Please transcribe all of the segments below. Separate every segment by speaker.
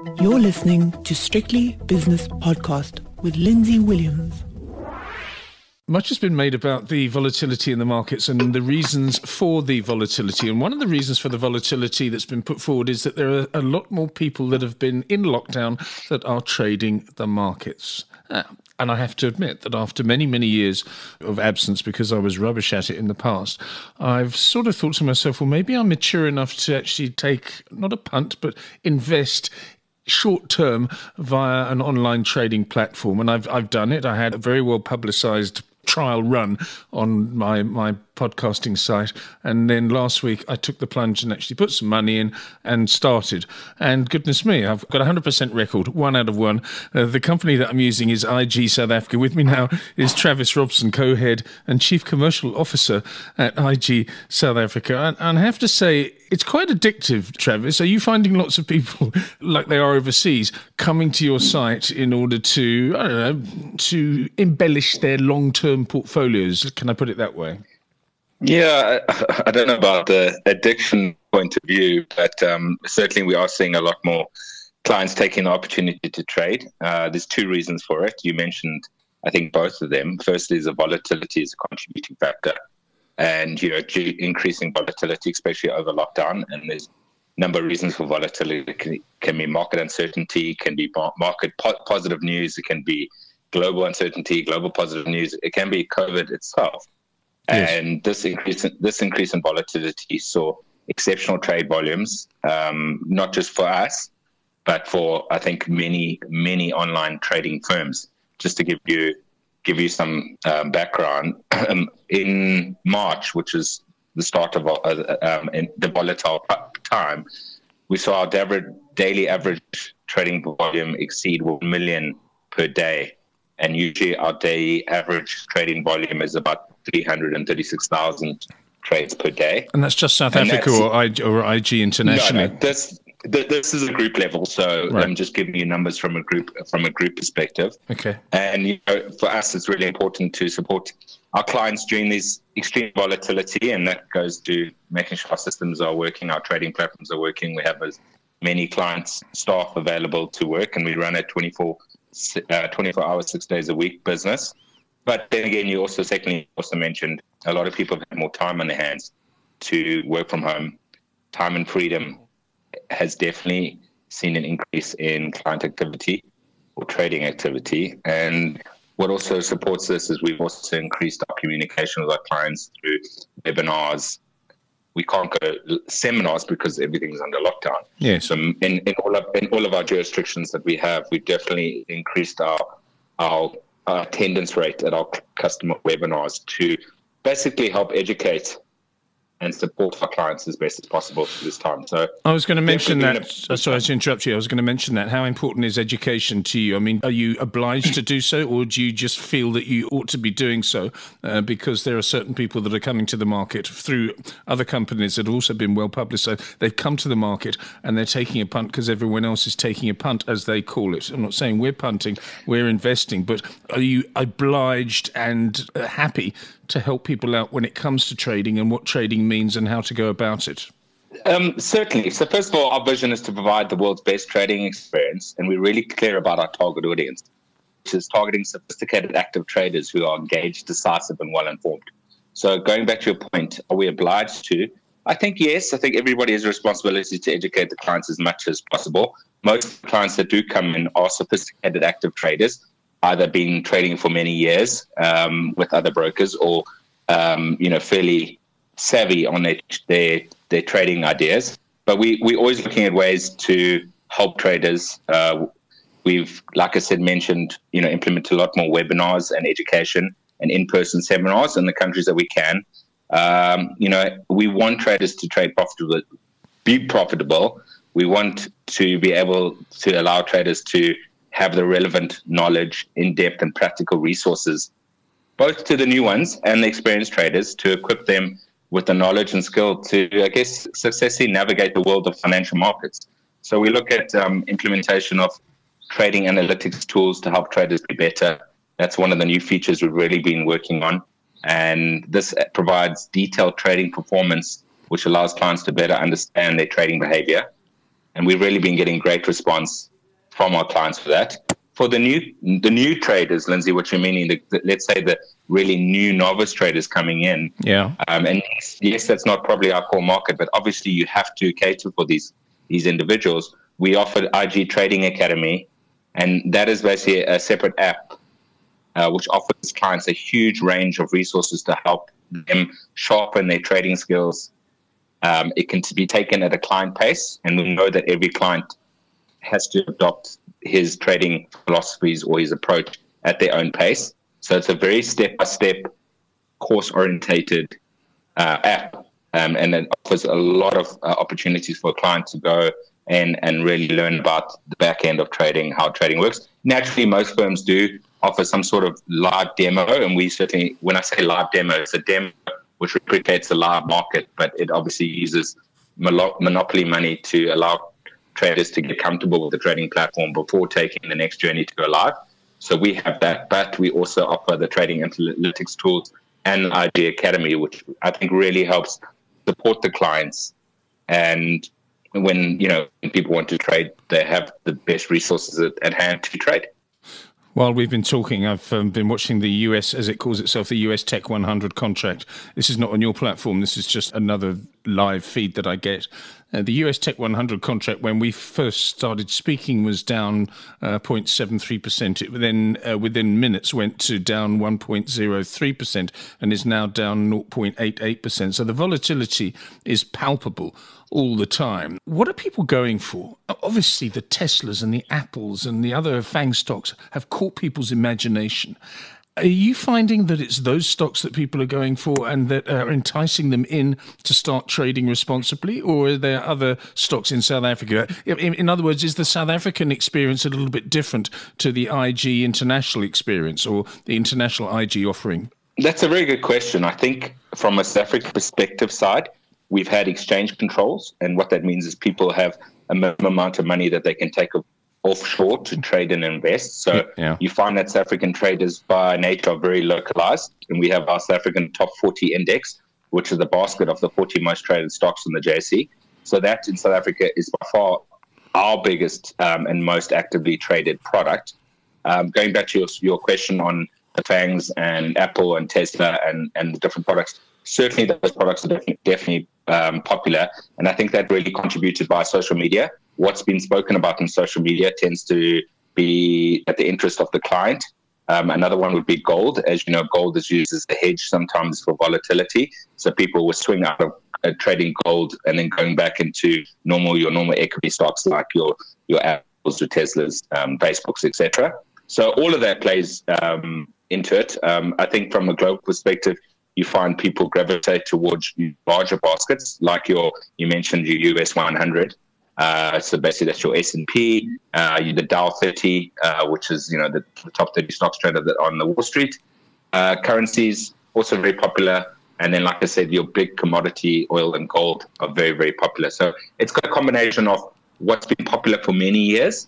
Speaker 1: You're listening to Strictly Business Podcast with Lindsay Williams.
Speaker 2: Much has been made about the volatility in the markets and the reasons for the volatility. And one of the reasons for the volatility that's been put forward is that there are a lot more people that have been in lockdown that are trading the markets. And I have to admit that after many, many years of absence, because I was rubbish at it in the past, I've sort of thought to myself, well, maybe I'm mature enough to actually take, not a punt, but invest short term via an online trading platform. And I've done it. I had a very well publicized trial run on my podcasting site, and then last week I took the plunge and actually put some money in and started, and goodness me, I've got a 100% record, 1 out of 1. The company that I'm using is IG South Africa. With me now is Travis Robson, co-head and chief commercial officer at IG South Africa, and I have to say it's quite addictive. Travis, are you finding lots of people like they are overseas coming to your site in order to, I don't know, to embellish their long-term portfolios? Can I put it that way?
Speaker 3: Yeah, I don't know about the addiction point of view, but certainly we are seeing a lot more clients taking the opportunity to trade. There's 2 reasons for it. You mentioned, I think, both of them. Firstly, the volatility is a contributing factor, and increasing volatility, especially over lockdown. And there's a number of reasons for volatility. It can be market uncertainty, can be market positive news, it can be global uncertainty, global positive news, it can be COVID itself. Yes. And this increase in volatility saw exceptional trade volumes, not just for us, but for, I think, many online trading firms. Just to give you some background, in March, which is the start of the volatile time, we saw our daily average trading volume exceed 1 million per day. And usually our daily average trading volume is about 336,000 trades per day.
Speaker 2: And that's just South Africa or IG internationally?
Speaker 3: No, this is a group level, so
Speaker 2: right.
Speaker 3: I'm just giving you numbers from a group perspective.
Speaker 2: Okay.
Speaker 3: And for us, it's really important to support our clients during these extreme volatility, and that goes to making sure our systems are working, our trading platforms are working. We have as many clients, staff available to work, and we run a 24 hours, 6 days a week business. But then again, you also mentioned a lot of people have more time on their hands to work from home. Time and freedom has definitely seen an increase in client activity or trading activity. And what also supports this is we've also increased our communication with our clients through webinars. We can't go to seminars because everything's under lockdown.
Speaker 2: Yes.
Speaker 3: So in all of our jurisdictions that we have, we've definitely increased our attendance rate at our customer webinars to basically help educate and support our clients as best as possible through this time. So
Speaker 2: I was going to mention that. Sorry to interrupt you. I was going to mention that. How important is education to you? I mean, are you obliged to do so, or do you just feel that you ought to be doing so because there are certain people that are coming to the market through other companies that have also been well publicised? They've come to the market and they're taking a punt because everyone else is taking a punt, as they call it. I'm not saying we're punting, we're investing, but are you obliged and happy to help people out when it comes to trading and what trading means and how to go about it?
Speaker 3: Certainly. So first of all, our vision is to provide the world's best trading experience, and we're really clear about our target audience, which is targeting sophisticated active traders who are engaged, decisive, and well-informed. So going back to your point, are we obliged to? I think yes. I think everybody has a responsibility to educate the clients as much as possible. Most clients that do come in are sophisticated active traders, either been trading for many years with other brokers or, fairly savvy on their trading ideas. But we're always looking at ways to help traders. We've, like I said, mentioned, implement a lot more webinars and education and in-person seminars in the countries that we can. We want traders to trade be profitable. We want to be able to allow traders to have the relevant knowledge, in-depth and practical resources, both to the new ones and the experienced traders, to equip them with the knowledge and skill to, successfully navigate the world of financial markets. So we look at implementation of trading analytics tools to help traders be better. That's one of the new features we've really been working on. And this provides detailed trading performance, which allows clients to better understand their trading behavior. And we've really been getting great response from our clients for that. For the new traders, Lindsay, what you're meaning, let's say the really new novice traders coming in.
Speaker 2: Yeah.
Speaker 3: And yes, that's not probably our core market, but obviously you have to cater for these individuals. We offer IG Trading Academy, and that is basically a separate app which offers clients a huge range of resources to help them sharpen their trading skills. It can be taken at a client pace, and we know that every client has to adopt his trading philosophies or his approach at their own pace. So it's a very step-by-step, course-orientated app, and it offers a lot of opportunities for a client to go and really learn about the back end of trading, how trading works. Naturally, most firms do offer some sort of live demo, and we certainly, when I say live demo, it's a demo which replicates the live market, but it obviously uses monopoly money to allow traders to get comfortable with the trading platform before taking the next journey to go live. So we have that, but we also offer the trading analytics tools and IG Academy, which I think really helps support the clients. And when people want to trade, they have the best resources at hand to trade.
Speaker 2: While we've been talking, I've been watching the US, as it calls itself, the US Tech 100 contract. This is not on your platform. This is just another live feed that I get. The US Tech 100 contract, when we first started speaking, was down 0.73%. It then, within minutes, went to down 1.03% and is now down 0.88%. So the volatility is palpable all the time. What are people going for? Obviously, the Teslas and the Apples and the other FANG stocks have caught people's imagination. Are you finding that it's those stocks that people are going for and that are enticing them in to start trading responsibly, or are there other stocks in South Africa? In other words, is the South African experience a little bit different to the IG international experience or the international IG offering?
Speaker 3: That's a very good question. I think from a South African perspective side, we've had exchange controls, and what that means is people have a minimum amount of money that they can take offshore to trade and invest. So You find that South African traders by nature are very localized, and we have our South African top 40 index, which is the basket of the 40 most traded stocks in the JSE. So that in South Africa is by far our biggest and most actively traded product. Going back to your question on the FANGs and Apple and Tesla and the different products, certainly those products are definitely popular, and I think that really contributed by social media. What's been spoken about in social media tends to be at the interest of the client. Another one would be gold. As you know, gold is used as a hedge sometimes for volatility. So people will swing out of trading gold and then going back into your normal equity stocks like your Apples, your Teslas, Facebooks, etc. So all of that plays into it. I think from a global perspective, you find people gravitate towards larger baskets, like you mentioned your US 100. So basically that's your S&P, the Dow 30, which is the top 30 stocks traded on the Wall Street. Currencies also very popular, and then like I said, your big commodity oil and gold are very, very popular. So it's got a combination of what's been popular for many years,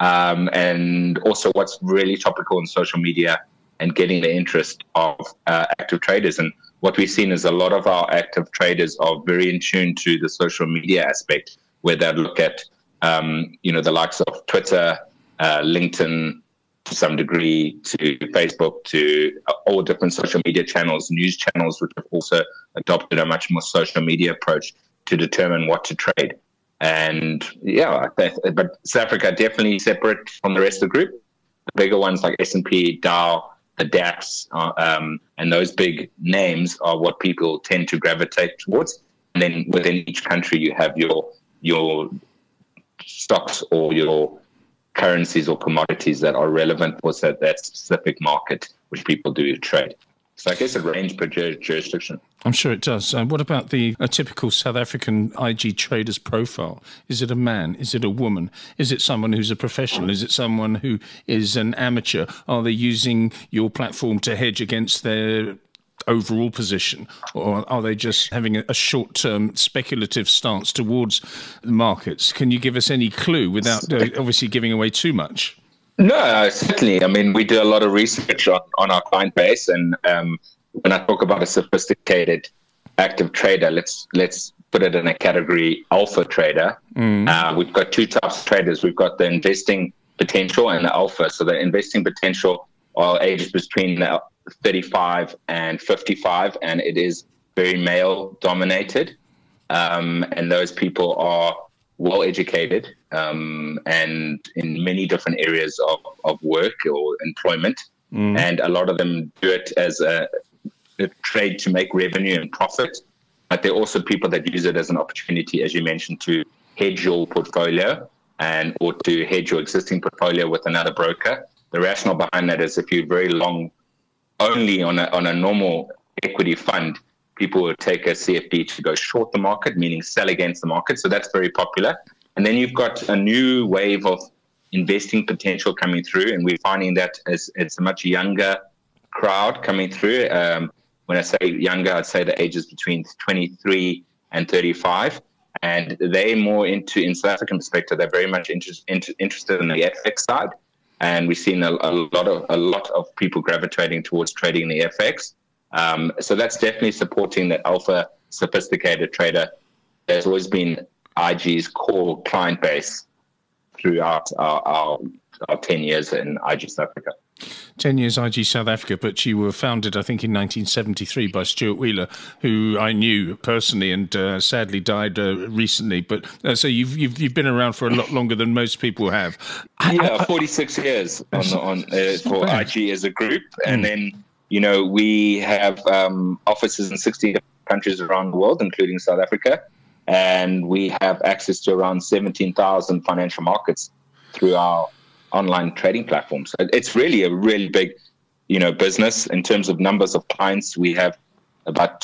Speaker 3: and also what's really topical in social media and getting the interest of active traders. And what we've seen is a lot of our active traders are very in tune to the social media aspect, where they look at, the likes of Twitter, LinkedIn, to some degree, to Facebook, to all different social media channels, news channels, which have also adopted a much more social media approach to determine what to trade. And but South Africa definitely separate from the rest of the group. The bigger ones like S&P, Dow, the DAX, and those big names are what people tend to gravitate towards. And then within each country, you have your stocks or your currencies or commodities that are relevant for that specific market which people do trade. So I guess it ranges per jurisdiction.
Speaker 2: I'm sure it does. What about a typical South African IG trader's profile? Is it a man? Is it a woman? Is it someone who's a professional? Is it someone who is an amateur? Are they using your platform to hedge against their overall position, or are they just having a short-term speculative stance towards the markets? Can you give us any clue without obviously giving away too much?
Speaker 3: No, certainly. I mean, we do a lot of research on our client base, and when I talk about a sophisticated active trader, let's put it in a category alpha trader. We've got two types of traders. We've got the investing potential and the alpha. So the investing potential are ages between 35 and 55, and it is very male dominated. And those people are well educated and in many different areas of work or employment. And a lot of them do it as a trade to make revenue and profit. But there are also people that use it as an opportunity, as you mentioned, to hedge your portfolio or to hedge your existing portfolio with another broker. The rationale behind that is if you're very long only on a normal equity fund, people will take a CFD to go short the market, meaning sell against the market. So that's very popular. And then you've got a new wave of investing potential coming through, and we're finding that it's a much younger crowd coming through. When I say younger, I'd say the ages between 23 and 35. And they're more in South African perspective, they're very much interested in the FX side. And we've seen a lot of people gravitating towards trading the FX. So that's definitely supporting that alpha sophisticated trader. There's always been IG's core client base throughout our 10 years in IG South Africa.
Speaker 2: 10 years IG South Africa, but you were founded, I think, in 1973 by Stuart Wheeler, who I knew personally and sadly died recently. But so you've been around for a lot longer than most people have.
Speaker 3: 46 years for IG as a group, and then we have offices in 60 countries around the world, including South Africa, and we have access to around 17,000 financial markets through our online trading platforms. It's really a really big, business in terms of numbers of clients. We have about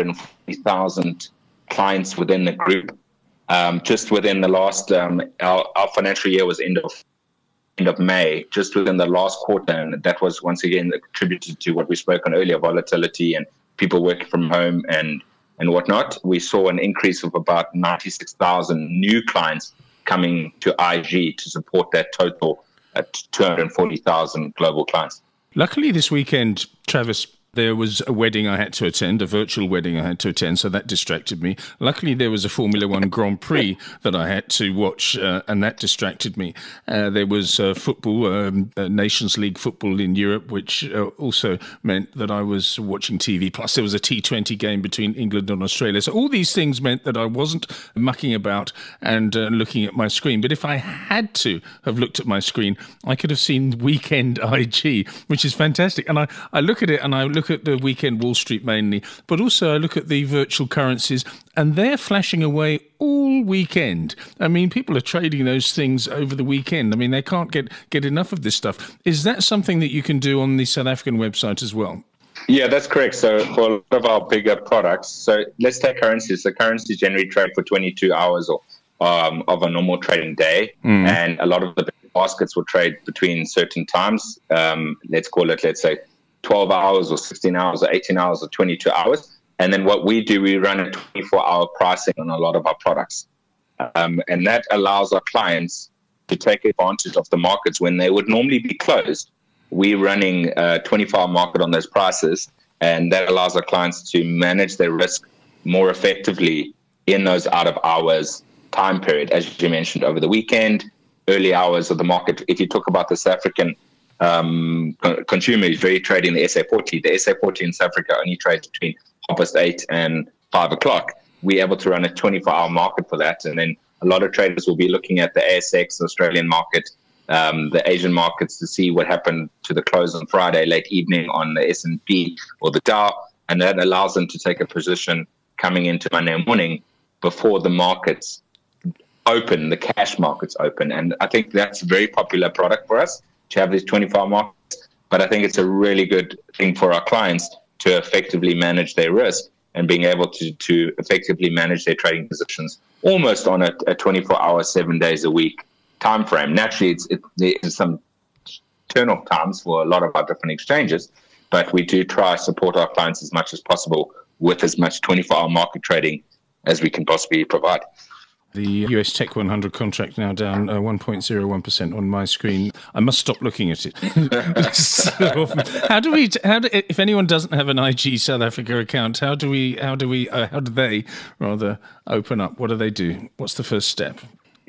Speaker 3: 240,000 clients within the group. Just within the last, our financial year was end of May, just within the last quarter, and that was once again attributed to what we spoke on earlier, volatility and people working from home and whatnot. We saw an increase of about 96,000 new clients coming to IG to support that total at 240,000 global clients.
Speaker 2: Luckily this weekend, Travis, there was a wedding I had to attend, a virtual wedding I had to attend, so that distracted me. Luckily, there was a Formula One Grand Prix that I had to watch, and that distracted me. There was football, Nations League football in Europe, which also meant that I was watching TV. Plus, there was a T20 game between England and Australia. So all these things meant that I wasn't mucking about and looking at my screen. But if I had to have looked at my screen, I could have seen Weekend IG, which is fantastic. And I look at it and I look at the Weekend Wall Street mainly, but also I look at the virtual currencies, and they're flashing away all weekend. I mean, people are trading those things over the weekend. I mean, they can't get enough of this stuff. Is that something that you can do on the South African website as well?
Speaker 3: Yeah, that's correct. So for a lot of our bigger products, so let's take currencies. So currencies generally trade for 22 hours of a normal trading day, and a lot of the baskets will trade between certain times. Let's say 12 hours or 16 hours or 18 hours or 22 hours. And then what we do, we run a 24-hour pricing on a lot of our products. And that allows our clients to take advantage of the markets when they would normally be closed. We're running a 24-hour market on those prices, and that allows our clients to manage their risk more effectively in those out-of-hours time period, as you mentioned, over the weekend, early hours of the market. If you talk about the South African consumer is very trading the SA40. The SA40 in South Africa only trades between 8:30 and 5 o'clock. We're able to run a 24-hour market for that. And then a lot of traders will be looking at the ASX, the Australian market, the Asian markets to see what happened to the close on Friday, late evening on the S&P or the Dow. And that allows them to take a position coming into Monday morning before the markets open, the cash markets open. And I think that's a very popular product for us, to have these 24-hour markets, but I think it's a really good thing for our clients to effectively manage their risk and being able to effectively manage their trading positions almost on a 24-hour, 7 days a week time frame. Naturally, there's some turn-off times for a lot of our different exchanges, but we do try to support our clients as much as possible with as much 24-hour market trading as we can possibly provide.
Speaker 2: The US Tech 100 contract now down 1.01% on my screen. I must stop looking at it. So, how do if anyone doesn't have an IG South Africa account, how do they rather open up? What do they do? What's the first step?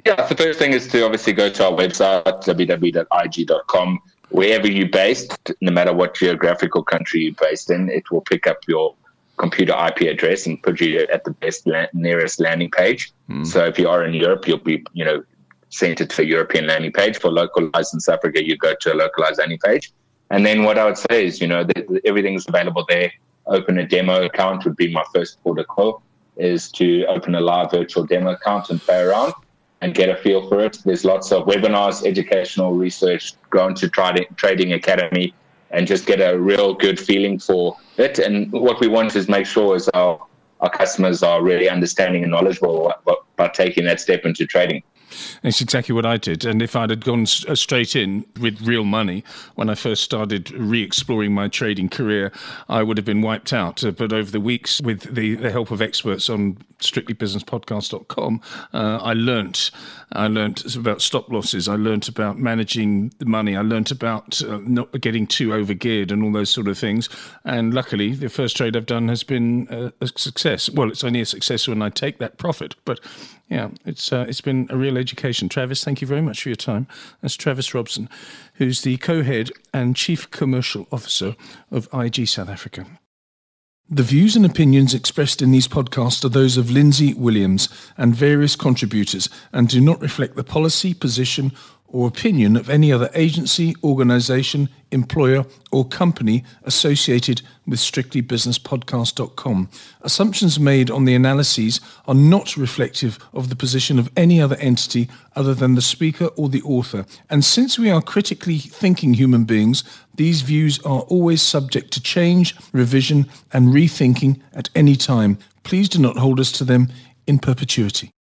Speaker 3: Yeah, the first thing is to obviously go to our website, www.ig.com. Wherever you're based, no matter what geographical country you're based in, it will pick up your computer IP address and put you at the best nearest landing page. So if you are in Europe, you'll be, sent it to a European landing page. For localized in South Africa, you go to a localized landing page. And then what I would say is, everything's available there. Open a demo account would be my first port of call, is to open a live virtual demo account and play around and get a feel for it. There's lots of webinars, educational research, go into Trading Academy and just get a real good feeling for it. And what we want is make sure is our customers are really understanding and knowledgeable about taking that step into trading.
Speaker 2: It's exactly what I did. And if I'd had gone straight in with real money when I first started re-exploring my trading career, I would have been wiped out. But over the weeks, with the help of experts on strictlybusinesspodcast.com, I learnt about stop losses. I learnt about managing the money. I learnt about not getting too overgeared and all those sort of things. And luckily, the first trade I've done has been a success. Well, it's only a success when I take that profit. But yeah, it's been a real education. Travis, thank you very much for your time. That's Travis Robson, who's the co-head and chief commercial officer of IG South Africa. The views and opinions expressed in these podcasts are those of Lindsay Williams and various contributors and do not reflect the policy, position, or opinion of any other agency, organisation, employer, or company associated with strictlybusinesspodcast.com. Assumptions made on the analyses are not reflective of the position of any other entity other than the speaker or the author. And since we are critically thinking human beings, these views are always subject to change, revision, and rethinking at any time. Please do not hold us to them in perpetuity.